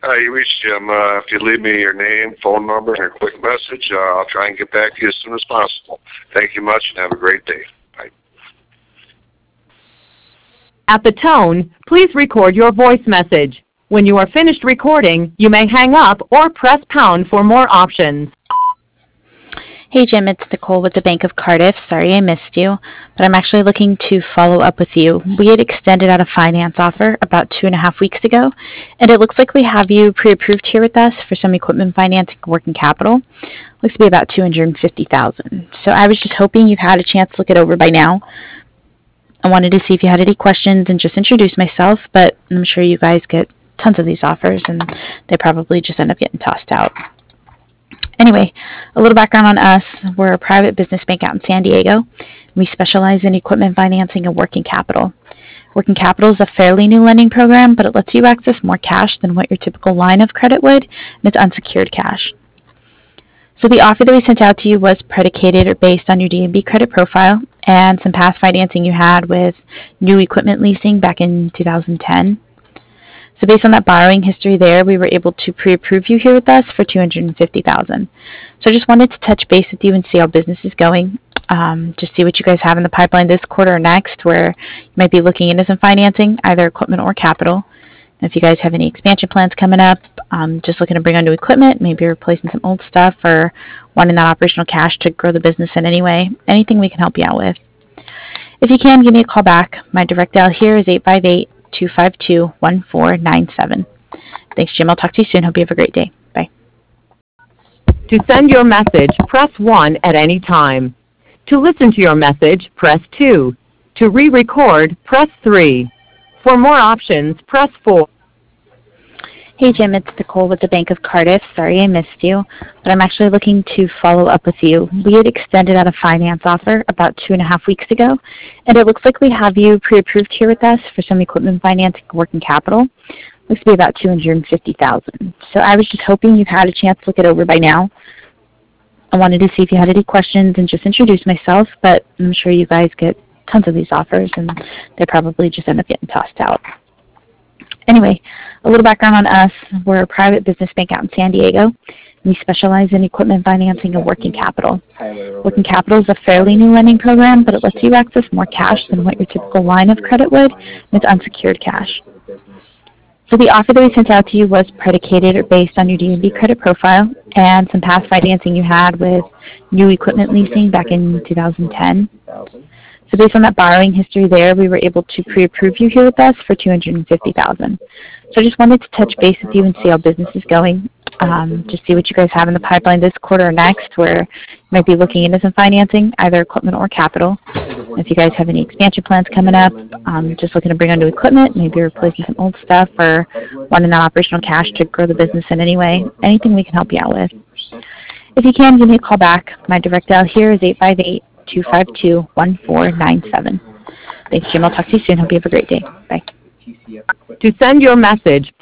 You reached Jim. If you leave me your name, phone number, and a quick message, I'll try and get back to you as soon as possible. Thank you much, and have a great day. Bye. At the tone, please record your voice message. When you are finished recording, you may hang up or press pound for more options. Hey Jim, it's Nicole with the Bank of Cardiff. Sorry I missed you, but I'm actually looking to follow up with you. We had extended out a finance offer about 2.5 weeks ago, and it looks like we have you pre-approved here with us for some equipment financing and working capital. Looks to be about $250,000. So I was just hoping you had a chance to look it over by now. I wanted to see if you had any questions and just introduce myself, but I'm sure you guys get tons of these offers, and they probably just end up getting tossed out. Anyway, a little background on us. We're a private business bank out in San Diego. We specialize in equipment financing and working capital. Working capital is a fairly new lending program, but it lets you access more cash than what your typical line of credit would, and it's unsecured cash. So the offer that we sent out to you was predicated or based on your D&B credit profile and some past financing you had with new equipment leasing back in 2010. So based on that borrowing history there, we were able to pre-approve you here with us for $250,000. So I just wanted to touch base with you and see how business is going. Just see what you guys have in the pipeline this quarter or next, where you might be looking into some financing, either equipment or capital. And if you guys have any expansion plans coming up, just looking to bring on new equipment, maybe replacing some old stuff, or wanting that operational cash to grow the business in any way, anything we can help you out with. If you can, give me a call back. My direct dial here is 858-252-1497. Thanks, Jim. I'll talk to you soon. Hope you have a great day. Bye. To send your message, press 1 at any time. To listen to your message, press 2. To re-record, press 3. For more options, press 4. Hey Jim, it's Nicole with the Bank of Cardiff. Sorry I missed you, but I'm actually looking to follow up with you. We had extended out a finance offer about 2.5 weeks ago, and it looks like we have you pre-approved here with us for some equipment financing and working capital. Looks to be about $250,000. So I was just hoping you had a chance to look it over by now. I wanted to see if you had any questions and just introduce myself, but I'm sure you guys get tons of these offers, and they probably just end up getting tossed out. Anyway, a little background on us. We're a private business bank out in San Diego. We specialize in equipment financing and working capital. Working capital is a fairly new lending program, but it lets you access more cash than what your typical line of credit would, and it's unsecured cash. So the offer that we sent out to you was predicated or based on your D&B credit profile and some past financing you had with new equipment leasing back in 2010. So based on that borrowing history there, we were able to pre-approve you here with us for $250,000. So I just wanted to touch base with you and see how business is going. Just see what you guys have in the pipeline this quarter or next, where you might be looking into some financing, either equipment or capital. If you guys have any expansion plans coming up, just looking to bring on new equipment, maybe replacing some old stuff, or wanting that operational cash to grow the business in any way, anything we can help you out with. If you can, give me a call back. My direct dial here is 858-252-1497. Thanks, Jim. I'll talk to you soon. Hope you have a great day. Bye. To send your message,